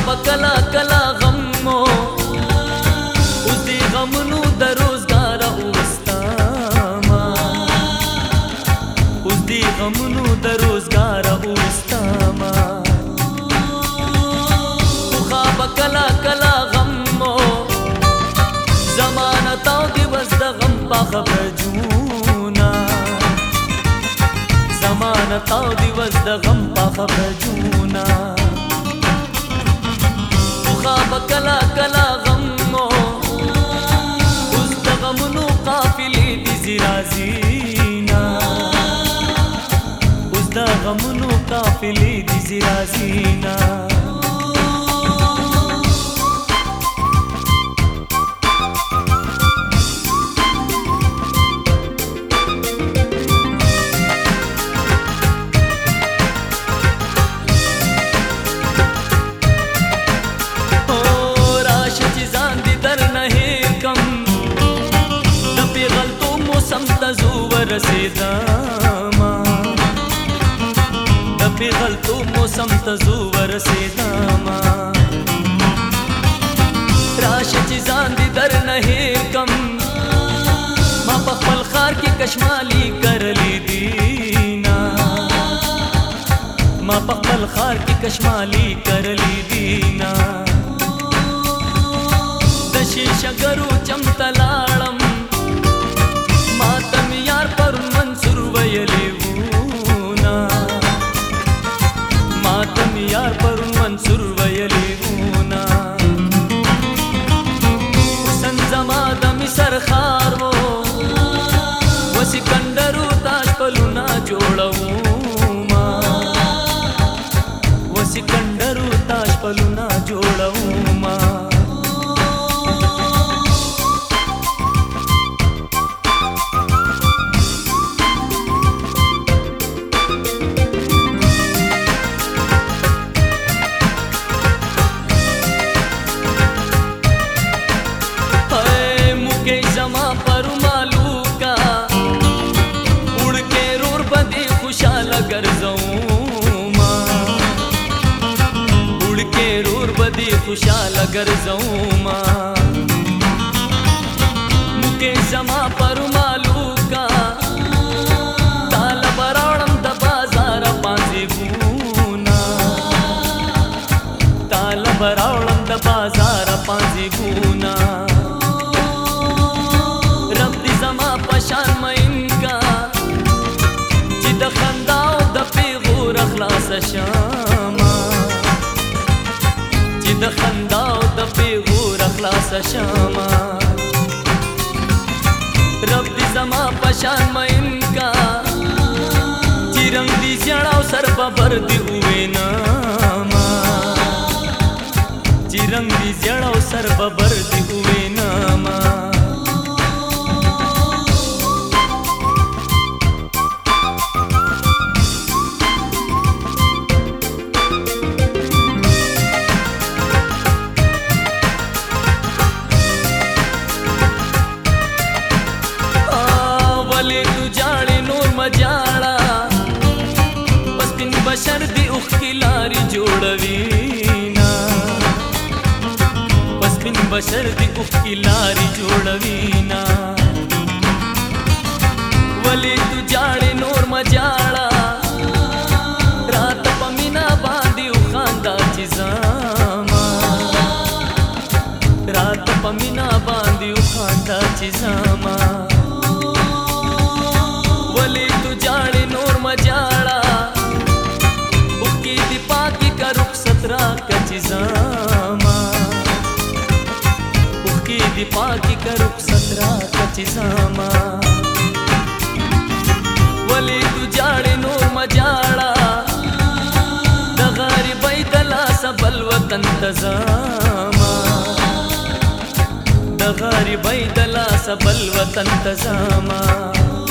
کلا کلا غمو اوس دی غمونو د روزګار اوستاما اوس دی غمونو د روزګار اوستاما خواب کلا کلا غمو زمانه تاو دی وس د غم په خبرجونا زمانه تاو دی وس د غم په خبرجونا خواب کلا کلا غمو اوس د غمونو قافلې دي زیرازینا اوس د غمونو قافلې دي زیرازینا رسیداما د پیغلتو موسم ته زو ورسیداما راشه چې ځان دې در نه هېر کم ما په خپل ښار کې کشمالي کرلی دینا ما په خپل ښار کې کشمالي کرلی دینا د شیشه ګرو چمته لاړم ماتم یار پر منصور ویلی وونا ماتم یار پر منصور ویلی وونا حسن زما د مصر خار وو و سکندرو تاج پلونا جوړوما و سکندرو تاج پلونا جوړوما زما پر مالوکا اڑ کے رور بدی خوشحال گرزوما اڑ کے رور بدی خوشحال گرزوما مکے زما پر مالوکا تال براړم د بازار پانځي ګونا تال براړم د بازار پانځي ګونا پشان مین کا چې د خنداو د پیغور اخلاص شاما چې د خنداو د پیغور اخلاص شاما رب دې زما پشان مین کا چې رنگ دې ځړاو سر ببر دې وې ناما چې رنگ دې ځړاو سر ببر دې وې ناما مجاړه پس پین بشر دی اوخ کی لاری جوړوینا پس پین بشر دی اوخ کی لاری جوړوینا ولی تو جاړې نور مجاړه رات پمینا باندې وخاندا چې زما رات پمینا باندې وخاندا چې زما ولی تو جاڑی نور مجاڑا اکی دی پاکی کا رخصت را کچی زاما اکی دی پاکی کا رخصت را کچی زاما ولی تو جاڑی نور مجاڑا دا غریبی دلا سبل وطن تزاما دا غریبی دلا سبل وطن تزاما